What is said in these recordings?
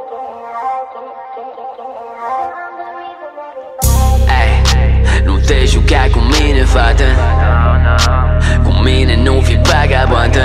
Nu te juca cu mine, fată. Cu mine nu fi vagabondă.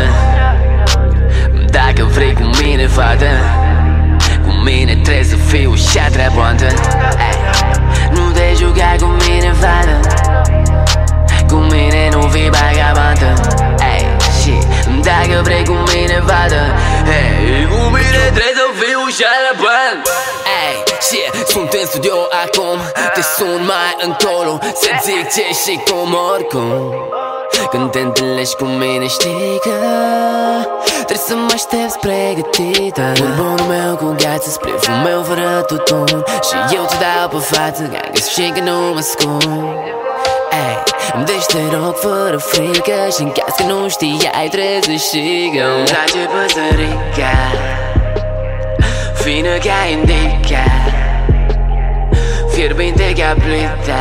Dacă vrei cu mine, fată, cu mine trebuie să fii ușa treabontă. Nu te juca cu mine, fată. Cu mine nu fi vagabondă. Dacă vrei cu mine, fată, cu mine trebuie să fii ușa treabontă. Sunt în studio acum, te sun mai încolo să zic ce și cum oricum. Când te întâlnești cu mine știi că trebuie să mă aștepți pregătită. Burbunul meu cu gheață, spliful meu fără tutun, și eu te dau pe față ca și că nu mă ascund. Deci te rog fără frică, și în caz că nu știai trebuie să știi că îmi place păsărica, fină ca indica, fierbinte ca plita,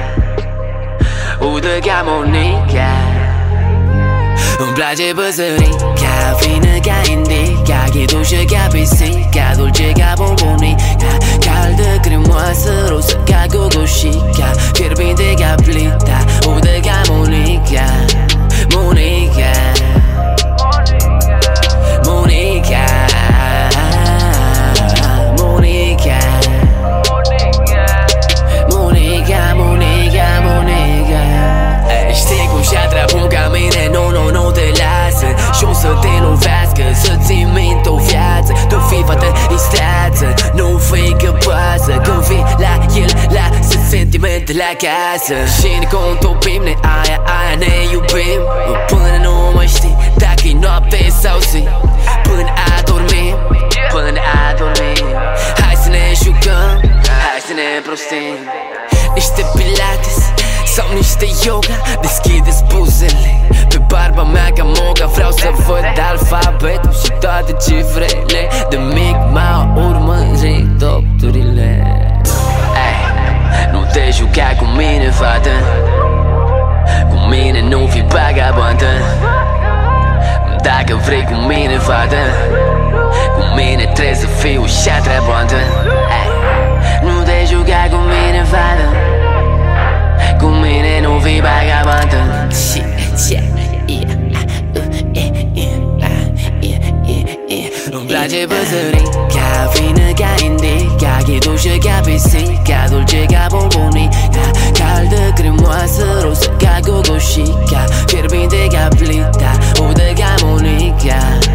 udă ca Monica. Îmi place păsărica, fină ca indica, chidușă ca pisica, dulce ca bombonica, caldă, cremoasă, rosă ca gogoșica, fierbinte ca plita, udă ca Monica. Monica, Monica, Monica, Monica, Monica, Monica. Știi cum și-a treabă ca mine, nu te lasă și o să te lovească, să-ți minte o viață. Tu fii fată distreață, nu fii căpasă. Când vii la el, lasă sentimentele acasă. Și ne contopim, aia ne iubim, până nu mă știi dacă-i noapte sau zi, până adormim, până adormim. Hai să ne jucăm, hai să ne prostim. Niște pilates sau niște yoga, deschide-ți buzele pe barba mea ca moga. Vreau să văd alfabetul și toate cifrele. De mic m-au urmărit doctorile. Nu te juca cu mine, fată. Cu mine nu fi vagabondă. Dacă vrei cu mine, fată, cu mine trebuie să fii ușa treabontă. Nu te juca cu mine, fată. Cu mine nu fi vagabondă. Îmi place păsărica, fină ca indica, chidușă ca pisica, dulce ca bombonica, caldă, cremoasă, rosă ca gogoșica, fierbinte ca plita, udă ca Monica.